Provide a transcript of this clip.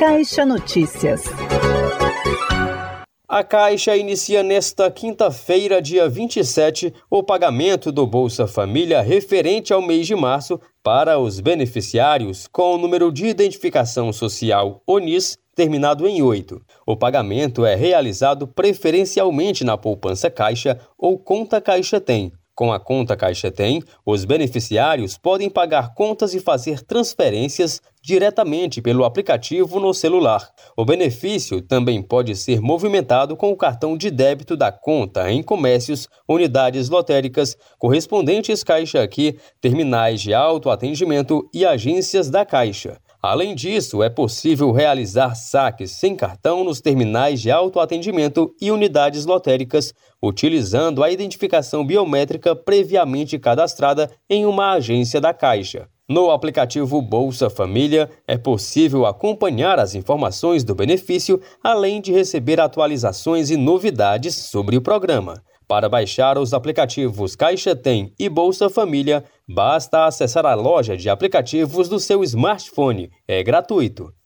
Caixa Notícias. A Caixa inicia nesta quinta-feira, dia 27, o pagamento do Bolsa Família referente ao mês de março para os beneficiários com o número de identificação social ONIS terminado em 8. O pagamento é realizado preferencialmente na poupança Caixa ou conta Caixa Tem. Com a conta Caixa Tem, os beneficiários podem pagar contas e fazer transferências diretamente pelo aplicativo no celular. O benefício também pode ser movimentado com o cartão de débito da conta em comércios, unidades lotéricas, correspondentes Caixa Aqui, terminais de autoatendimento e agências da Caixa. Além disso, é possível realizar saques sem cartão nos terminais de autoatendimento e unidades lotéricas, utilizando a identificação biométrica previamente cadastrada em uma agência da Caixa. No aplicativo Bolsa Família, é possível acompanhar as informações do benefício, além de receber atualizações e novidades sobre o programa. Para baixar os aplicativos Caixa Tem e Bolsa Família, basta acessar a loja de aplicativos do seu smartphone. É gratuito.